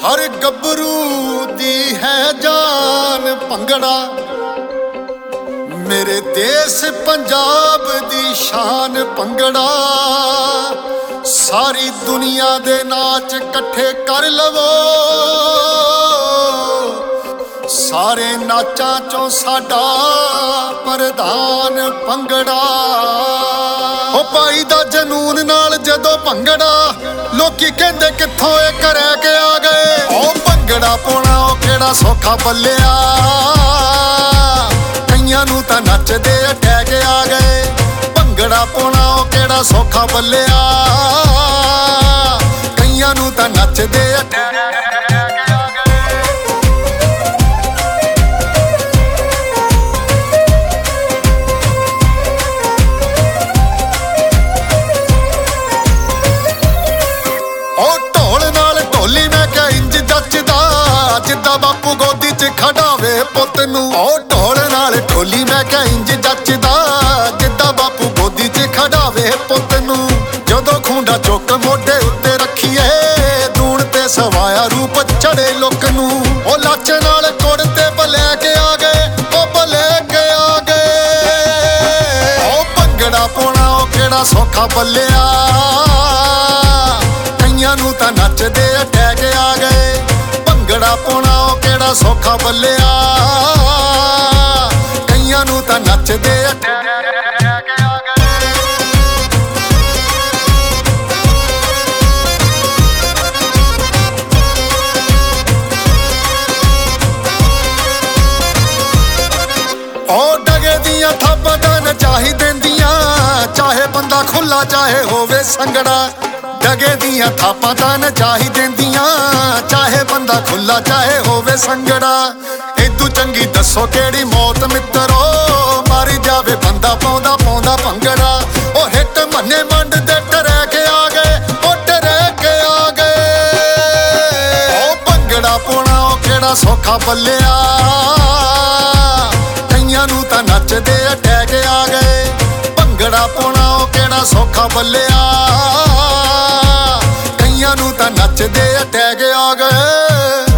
हर गभरू दी है जान भंगड़ा, मेरे देश पंजाब दी शान भंगड़ा। सारी दुनिया दे नाच कट्ठे कर लवो, सारे नाचां चों साडा प्रधान भंगड़ा। ओ भाई दा जनून नाल जदों भंगड़ा, लोकी कहंदे कित्थों ए करे के आ गए। ओ भंगड़ा पाउणा ओ किहड़ा सौखा बल्लिया, कईयां नूं तां नचदे अटैक आ गए। भंगड़ा पाउणा ओ किहड़ा सौखा बल्लिया, कईयां नूं तां नचदे अटैक आ गए। जिद्दां बापू गोदी च खड़ावे पुत्त नूं, ओ ढोल नाल ढोली मैं क्या इंज जचदा। जिद्दां बापू गोदी च खड़ावे पुत्त नूं, जदों खूंडा चुक मोढे उत्ते रखीए, दूण ते सवाया रूप चढ़े लुक नूं। ओ लच नाल कुड़ ते भले के आ गए, ओ भले के आ गए। ओ भंगड़ा पाउणा ओ किहड़ा सौखा बल्लिया, कईयां नूं तां नचदे अटैक आ गए। भंगड़ा पाउणा ओ किहड़ा सौखा बल्लिया, कईयां नूं तां नचदे अटैक आ गए। ओ डगे दियां थापां तां नचाही देंदियां, चाहे बंदा खुला चाहे होवे संगड़ा। डगे दियां थापां तां नचाही देंदियां, चाहे बंदा खुला चाहे होवे संगड़ा। इदू चंगी दसो केड़ी मौत मित्रो, मारी जावे बंदा पाउंदा पाउंदा भंगड़ा। ओ हिट मन्ने मंड दे टरे के आ गए, ओ टरे के आ गए। ओ भंगड़ा पाउणा ओ किहड़ा सौखा बल्लिया, कईयां नूं तां नचदे अटैक आ गए। भंगड़ा पाउणा ओ किहड़ा सौखा बल्लिया, कईयां नूं तां नचदे अटैक आ गए।